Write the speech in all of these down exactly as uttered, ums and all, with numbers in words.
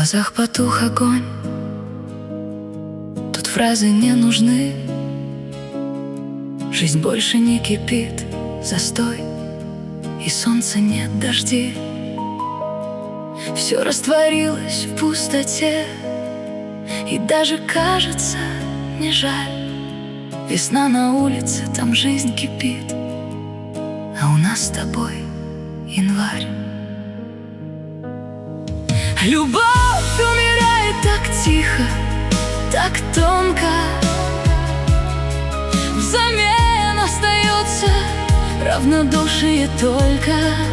глазах потух огонь. Тут фразы не нужны. Жизнь больше не кипит, застой, и солнца нет, дожди. Все растворилось в пустоте, и даже кажется не жаль. Весна на улице, там жизнь кипит, а у нас с тобой январь. Любовь умирает так тихо, так тонко. Взамен остается равнодушие только.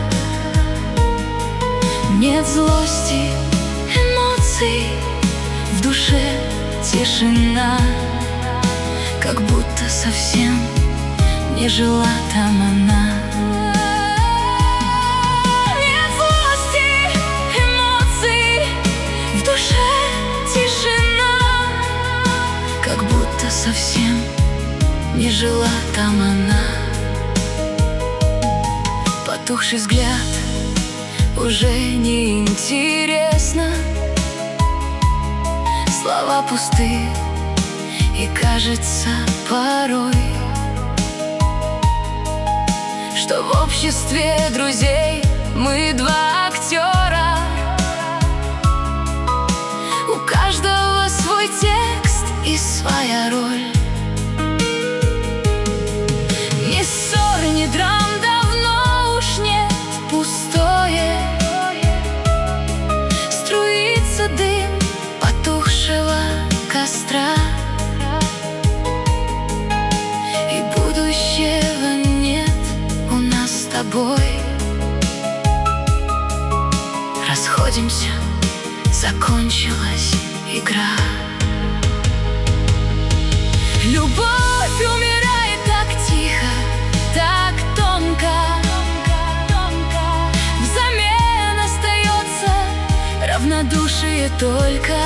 Нет злости, эмоций, в душе тишина, как будто совсем не жила там она. Нет злости, эмоций, в душе тишина, как будто совсем не жила там она. Потухший взгляд уже не интересно, слова пусты, и кажется порой, что в обществе друзей мы два актера. У каждого свой текст и своя роль. Ни ссор, ни драм давно уж нет, пустое. Струится дым потухшего костра, и будущего нет у нас с тобой. Расходимся, закончилась игра. Любовь умирает так тихо, так тонко. Взамен остается равнодушие только.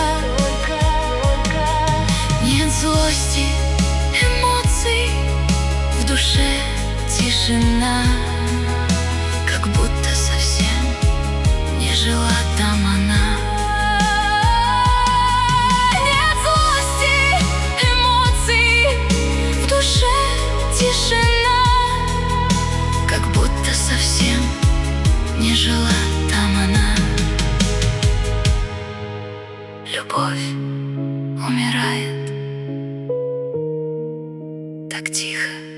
Нет злости, эмоций, в душе тишина, как будто совсем не жила там она. Нет злости, эмоций, в душе тишина, как будто совсем не жила там она. Любовь умирает так тихо.